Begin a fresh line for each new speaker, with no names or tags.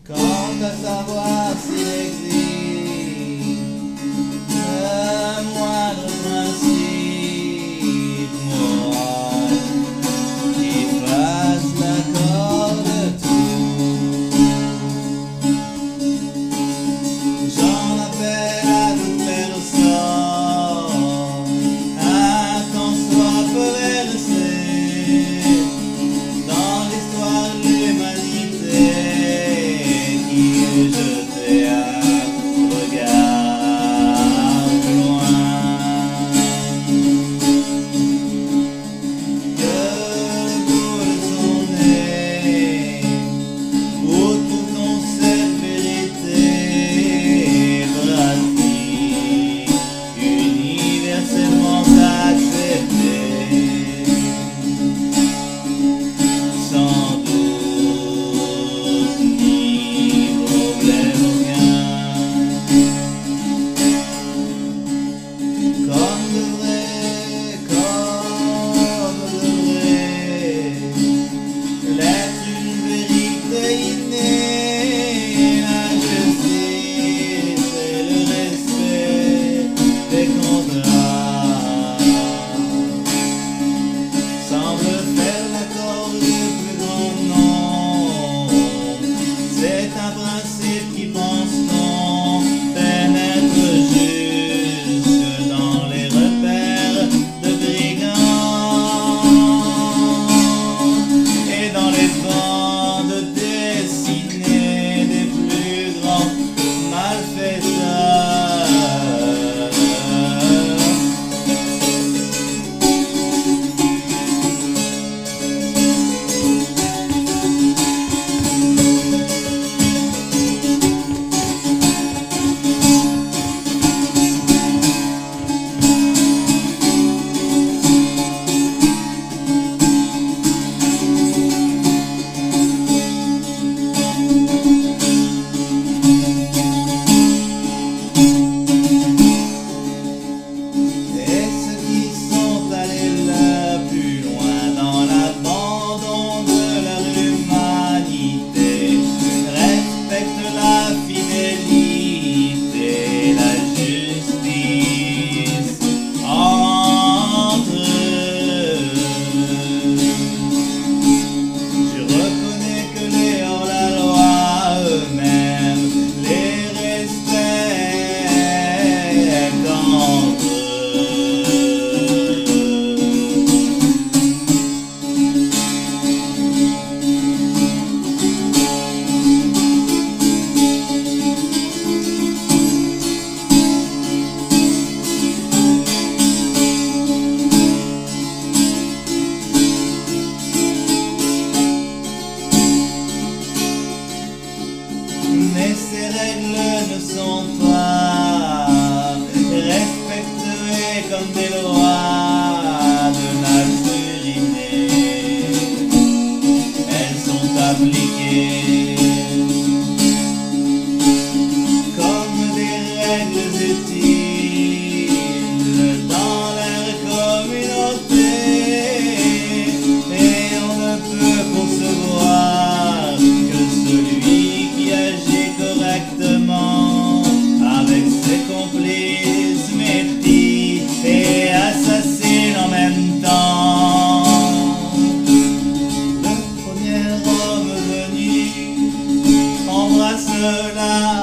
Quant à savoir s'il existe le moindre principe moral qui fasse l'accord de tout, j'en appelle à toute personne un tant soit peu versée dans l'histoire de l'humanité, jeter un regard loin, que le bout de son nez, où tout en cette vérité pratique universellement acceptée, sans doute ni problème aucun, comme devrait l'être une vérité innée, la justice et le respect des contrats semblent faire l'accord du plus grand nombre. C'est un principe qui pense-t-on pénètre jusque dans les repères de brigands et dans les bandes dessinées des plus grands malfaiteurs. Mais ces règles ne sont pas respectées comme des lois de nature innée. Elles sont appliquées comme des règles utiles dans leur communauté, et on ne peut concevoir que celui qui agit correctement avec ses complices, mépris et assassine en même temps. Le premier homme venu embrasse la